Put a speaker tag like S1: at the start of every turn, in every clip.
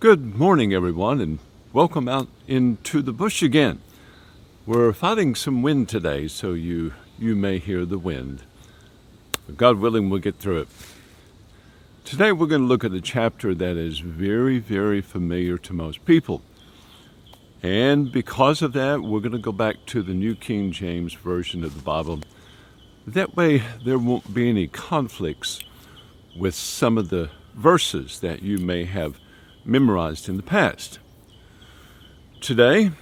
S1: Good morning, everyone, and welcome out into the bush again. We're fighting some wind today, so you may hear the wind. But God willing, we'll get through it. Today we're going to look at a chapter that is very, very familiar to most people. And because of that, we're going to go back to the New King James Version of the Bible. That way there won't be any conflicts with some of the verses that you may have memorized in the past. Today,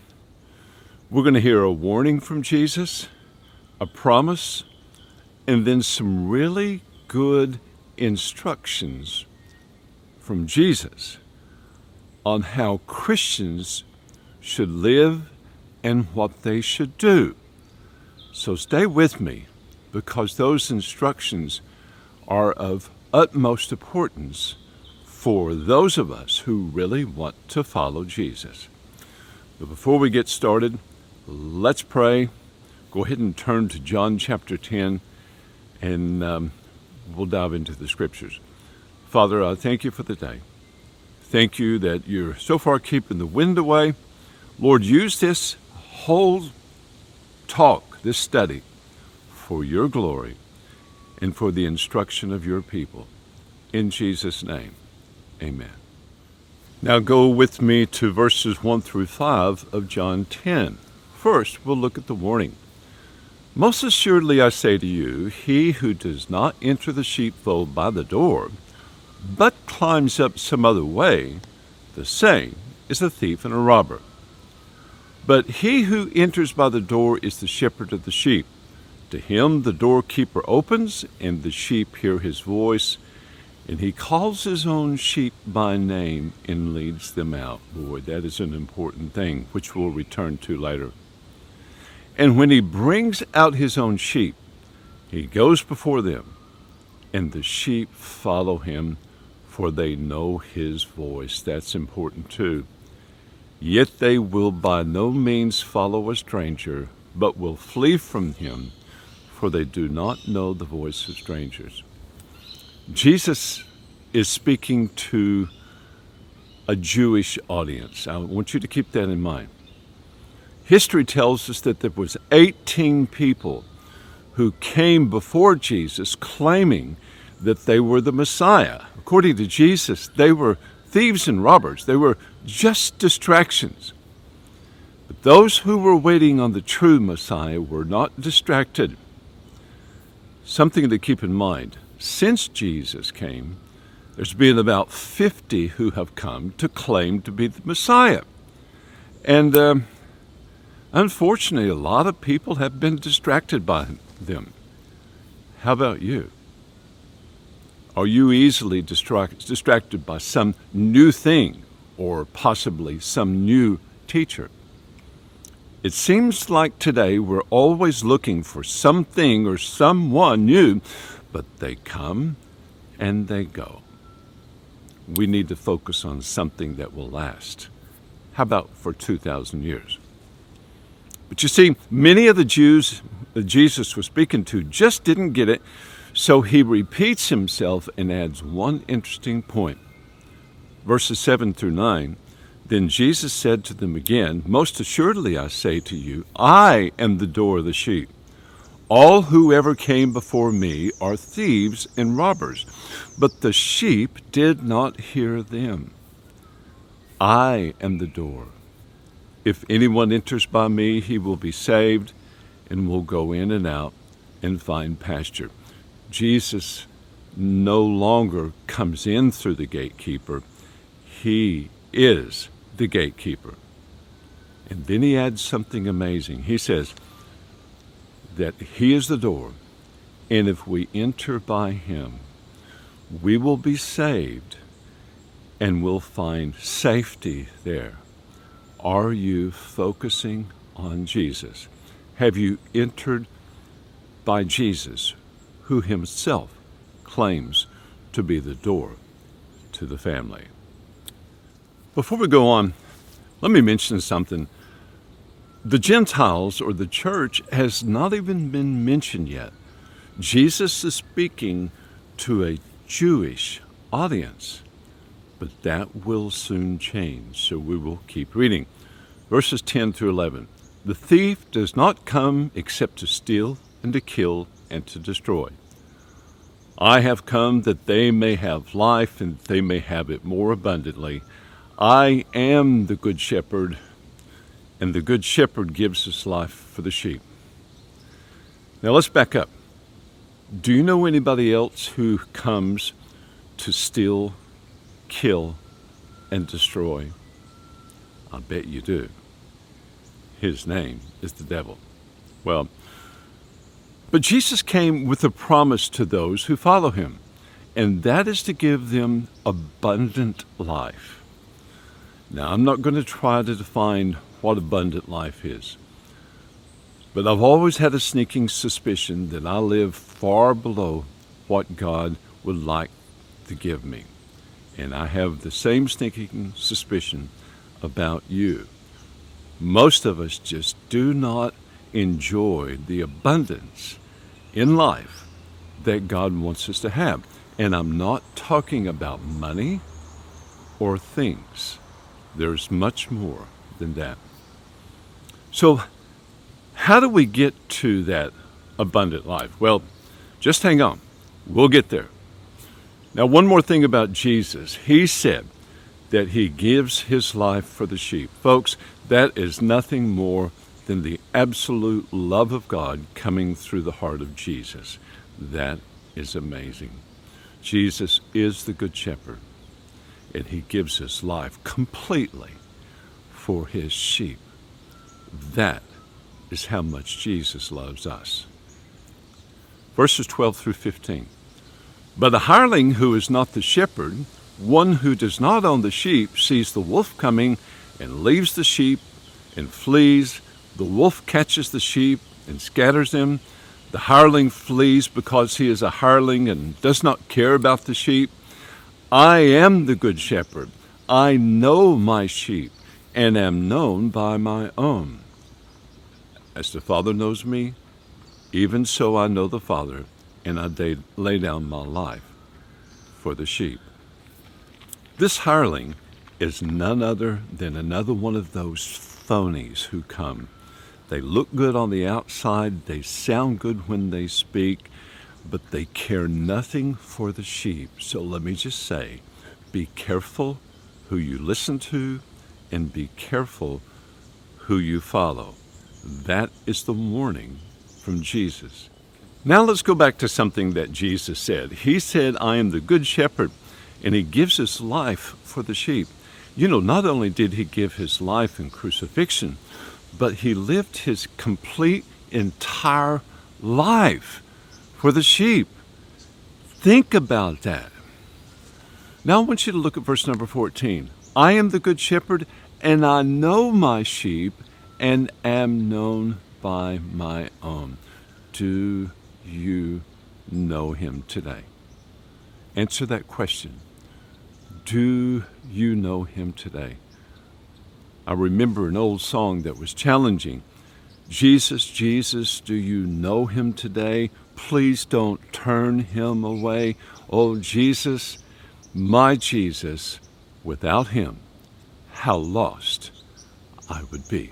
S1: we're going to hear a warning from Jesus, a promise, and then some really good instructions from Jesus on how Christians should live and what they should do. So stay with me, because those instructions are of utmost importance for those of us who really want to follow Jesus. But before we get started, let's pray. Go ahead and turn to John chapter 10, and we'll dive into the scriptures. Father, I thank you for the day. Thank you that you're so far keeping the wind away. Lord, use this whole talk, this study, for your glory and for the instruction of your people. In Jesus' name, amen. Now go with me to verses 1 through 5 of John 10. First, we'll look at the warning. Most assuredly I say to you, he who does not enter the sheepfold by the door, but climbs up some other way, the same is a thief and a robber. But he who enters by the door is the shepherd of the sheep. To him the doorkeeper opens, and the sheep hear his voice, and he calls his own sheep by name and leads them out. Boy, that is an important thing, which we'll return to later. And when he brings out his own sheep, he goes before them, and the sheep follow him, for they know his voice. That's important too. Yet they will by no means follow a stranger, but will flee from him, for they do not know the voice of strangers. Jesus is speaking to a Jewish audience. I want you to keep that in mind. History tells us that there was 18 people who came before Jesus claiming that they were the Messiah. According to Jesus, they were thieves and robbers. They were just distractions. But those who were waiting on the true Messiah were not distracted. Something to keep in mind. Since Jesus came, there's been about 50 who have come to claim to be the Messiah. And unfortunately, a lot of people have been distracted by them. How about you? Are you easily distracted by some new thing or possibly some new teacher? It seems like today we're always looking for something or someone new, but they come and they go. We need to focus on something that will last. How about for 2,000 years? But you see, many of the Jews that Jesus was speaking to just didn't get it, so he repeats himself and adds one interesting point. Verses 7 through 9, Then Jesus said to them again, Most assuredly I say to you, I am the door of the sheep. All who ever came before me are thieves and robbers, but the sheep did not hear them. I am the door. If anyone enters by me, he will be saved and will go in and out and find pasture. Jesus no longer comes in through the gatekeeper. He is the gatekeeper. And then he adds something amazing. He says that he is the door, and if we enter by him, we will be saved and we'll find safety there. Are you focusing on Jesus? Have you entered by Jesus, who himself claims to be the door to the family? Before we go on, let me mention something. The Gentiles, or the church, has not even been mentioned yet. Jesus is speaking to a Jewish audience. But that will soon change, so we will keep reading. Verses 10 through 11. The thief does not come except to steal and to kill and to destroy. I have come that they may have life and they may have it more abundantly. I am the good shepherd, and the good shepherd gives his life for the sheep. Now let's back up. Do you know anybody else who comes to steal, kill, and destroy? I bet you do. His name is the devil. Well, but Jesus came with a promise to those who follow him, and that is to give them abundant life. Now, I'm not going to try to define what abundant life is, but I've always had a sneaking suspicion that I live far below what God would like to give me. And I have the same sneaking suspicion about you. Most of us just do not enjoy the abundance in life that God wants us to have. And I'm not talking about money or things. There's much more than that. So, how do we get to that abundant life? Well, just hang on. We'll get there. Now, one more thing about Jesus. He said that he gives his life for the sheep. Folks, that is nothing more than the absolute love of God coming through the heart of Jesus. That is amazing. Jesus is the good shepherd, and he gives his life completely for his sheep. That is how much Jesus loves us. Verses 12 through 15. But the hireling who is not the shepherd, one who does not own the sheep, sees the wolf coming and leaves the sheep and flees. The wolf catches the sheep and scatters them. The hireling flees because he is a hireling and does not care about the sheep. I am the good shepherd. I know my sheep and am known by my own. As the Father knows me, even so I know the Father, and I lay down my life for the sheep. This hireling is none other than another one of those phonies who come. They look good on the outside, they sound good when they speak, but they care nothing for the sheep. So let me just say, be careful who you listen to and be careful who you follow. That is the warning from Jesus. Now let's go back to something that Jesus said. He said, I am the good shepherd, and he gives his life for the sheep. You know, not only did he give his life in crucifixion, but he lived his complete, entire life for the sheep. Think about that. Now I want you to look at verse number 14. I am the good shepherd, and I know my sheep, and am known by my own. Do you know him today? Answer that question. Do you know him today? I remember an old song that was challenging. Jesus, Jesus, do you know him today? Please don't turn him away. Oh, Jesus, my Jesus, without him, how lost I would be.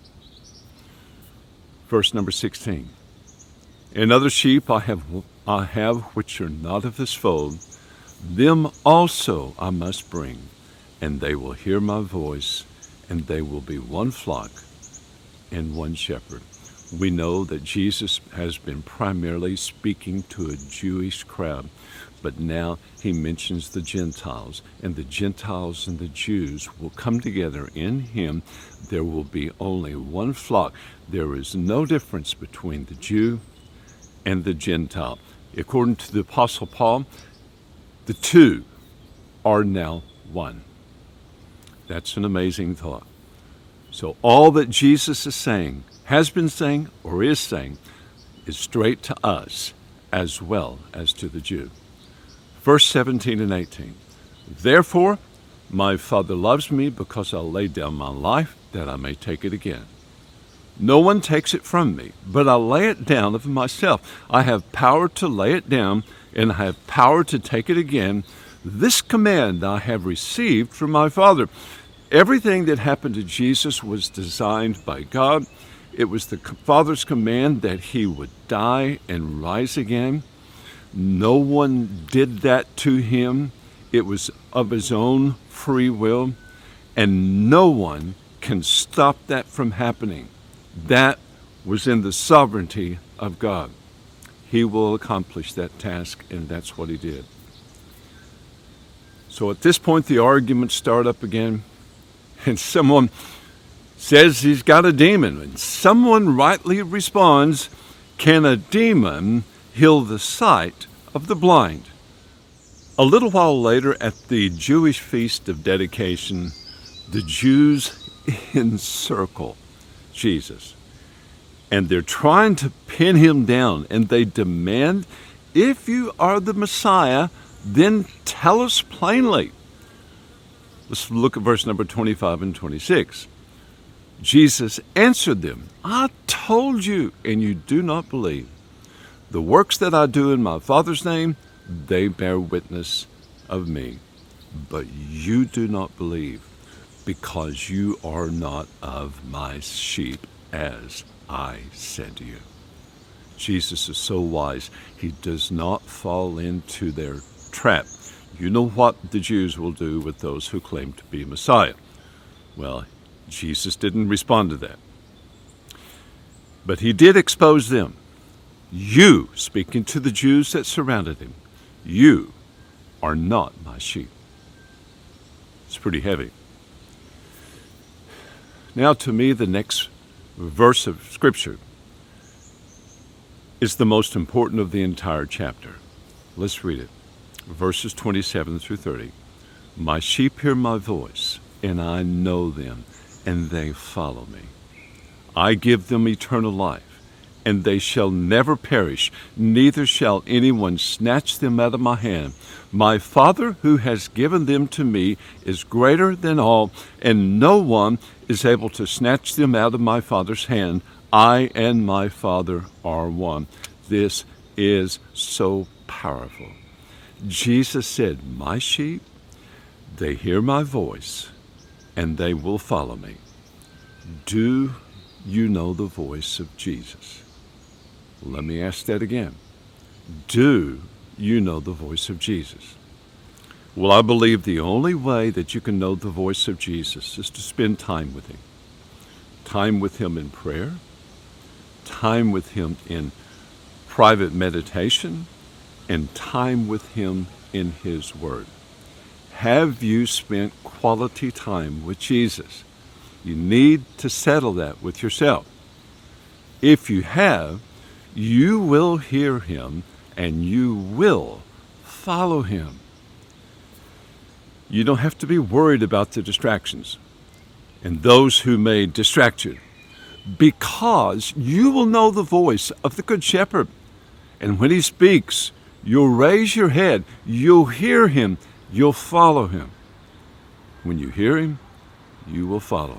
S1: Verse number 16. And other sheep I have which are not of this fold, them also I must bring, and they will hear my voice, and they will be one flock and one shepherd. We know that Jesus has been primarily speaking to a Jewish crowd, but now he mentions the Gentiles, and the Gentiles and the Jews will come together in him. There will be only one flock. There is no difference between the Jew and the Gentile. According to the Apostle Paul, the two are now one. That's an amazing thought. So all that Jesus is saying, has been saying, or is saying, is straight to us as well as to the Jew. Verse 17 and 18. Therefore, my Father loves me because I lay down my life that I may take it again. No one takes it from me, but I lay it down of myself. I have power to lay it down, and I have power to take it again. This command I have received from my Father. Everything that happened to Jesus was designed by God. It was the Father's command that he would die and rise again. No one did that to him. It was of his own free will, and no one can stop that from happening. That was in the sovereignty of God. He will accomplish that task, and that's what he did. So at this point, the arguments start up again, and someone says he's got a demon, and someone rightly responds, "Can a demon heal the sight of the blind?" A little while later, at the Jewish feast of dedication, the Jews encircle Jesus, and they're trying to pin him down, and they demand, "If you are the Messiah, then tell us plainly." Let's look at verse number 25 and 26. Jesus answered them, "I told you, and you do not believe. The works that I do in my Father's name, they bear witness of me. But you do not believe, because you are not of my sheep, as I said to you." Jesus is so wise. He does not fall into their trap. You know what the Jews will do with those who claim to be Messiah. Well, Jesus didn't respond to that. But he did expose them. You, speaking to the Jews that surrounded him, you are not my sheep. It's pretty heavy. Now, to me, the next verse of Scripture is the most important of the entire chapter. Let's read it. Verses 27 through 30. "My sheep hear my voice, and I know them, and they follow me. I give them eternal life, and they shall never perish, neither shall anyone snatch them out of my hand. My Father who has given them to me is greater than all, and no one is able to snatch them out of my Father's hand. I and my Father are one." This is so powerful. Jesus said, "My sheep, they hear my voice, and they will follow me." Do you know the voice of Jesus? Let me ask that again. Do you know the voice of Jesus? Well, I believe the only way that you can know the voice of Jesus is to spend time with him. Time with him in prayer, time with him in private meditation, and time with him in his word. Have you spent quality time with Jesus? You need to settle that with yourself. If you have, you will hear him and you will follow him. You don't have to be worried about the distractions and those who may distract you, because you will know the voice of the Good Shepherd. And when he speaks, you'll raise your head, you'll hear him, you'll follow him. When you hear him, you will follow.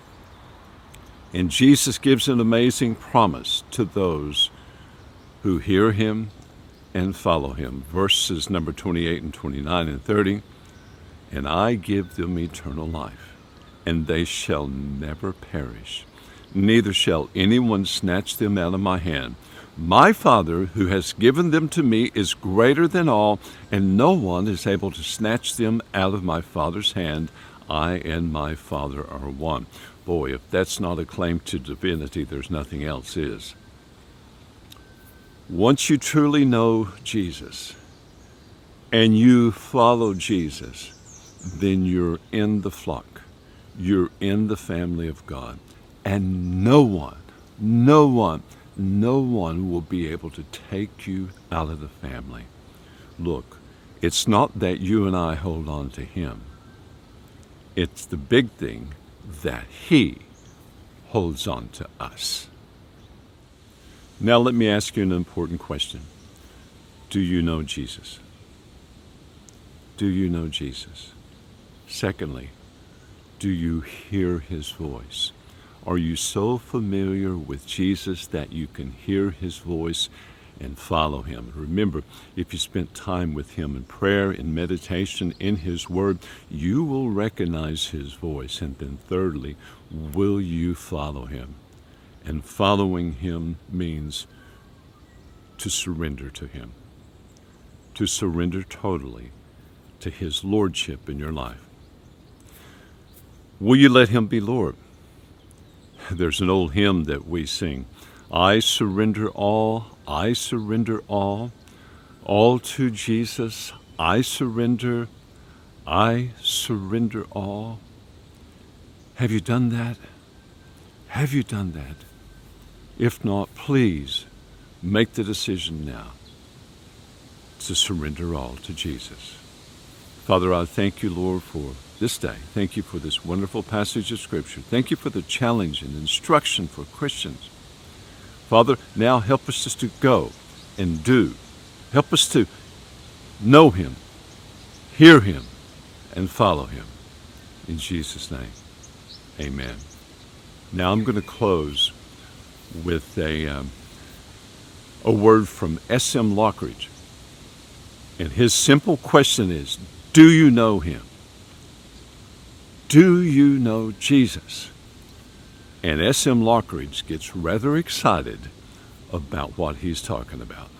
S1: And Jesus gives an amazing promise to those who hear him and follow him. Verses number 28 and 29 and 30. "And I give them eternal life, and they shall never perish, neither shall anyone snatch them out of my hand. My Father, who has given them to me, is greater than all, and no one is able to snatch them out of my Father's hand. I and my Father are one." Boy, if that's not a claim to divinity, there's nothing else is. Once you truly know Jesus and you follow Jesus, then you're in the flock. You're in the family of God. And no one will be able to take you out of the family. Look, it's not that you and I hold on to him. It's the big thing that he holds on to us. Now let me ask you an important question. Do you know Jesus? Do you know Jesus? Secondly, do you hear his voice? Are you so familiar with Jesus that you can hear his voice and follow him. Remember, if you spent time with him in prayer, in meditation, in his word, you will recognize his voice. And then thirdly, will you follow him? And following him means to surrender to him, to surrender totally to his lordship in your life. Will you let him be Lord? There's an old hymn that we sing. I surrender all all to Jesus. I surrender all. Have you done that? Have you done that? If not, please make the decision now to surrender all to Jesus. Father, I thank you, Lord, for this day. Thank you for this wonderful passage of Scripture. Thank you for the challenge and instruction for Christians. Father, now help us just to go and do. Help us to know him, hear him, and follow him. In Jesus' name, amen. Now I'm going to close with a word from S.M. Lockridge. And his simple question is, do you know him? Do you know Jesus? And S.M. Lockridge gets rather excited about what he's talking about.